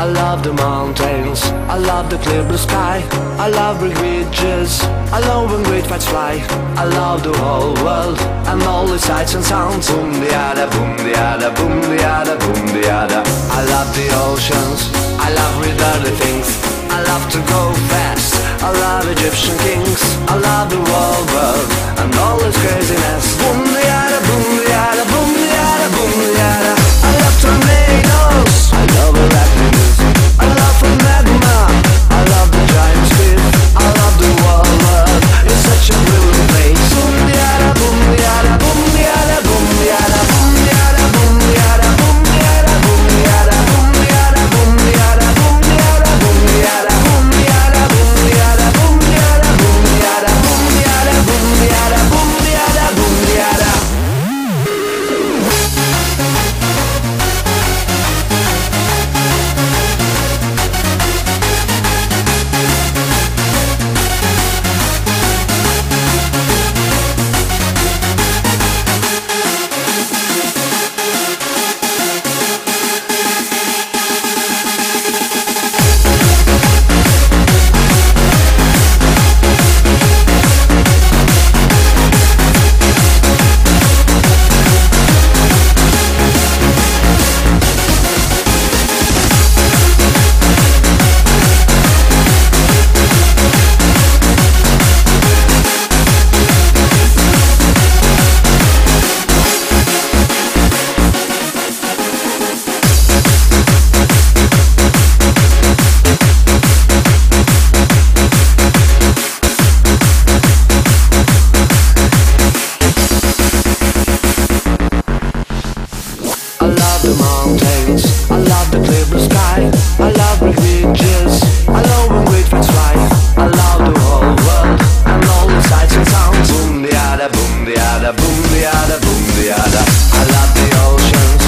I love the mountains, I love the clear blue sky, I love big ridges, I love when great fights fly. I love the whole world and all the sights and sounds. Boom the yada, boom the yada, boom the yada, boom the yada. I love the oceans, I love read early things, I love to go fast, I love Egyptian kings, I love the whole world and all its craziness. Boom the yada, boom the yada, boom the yada, boom the yada. I love tornadoes, I love arachnids, I love from magma, I love the giant squid, I love the whole world, it's such a brilliant place. Boom the yada, boom the yada, boom the yada, boom the yada, boom the yada, boom the yada, boom the yada, boom the yada, boom the yada, boom the yada, boom the yada, boom the yada, boom the yada, boom the yada, boom the yada, boom the yada, boom the yada, boom the yada, boom the yada, boom the yada. I love the clear blue sky, I love big ridges, I love when great fights fly. I love the whole world and all the sights and sounds. Boom the yada, boom the yada, boom the yada, boom the yada. I love the oceans,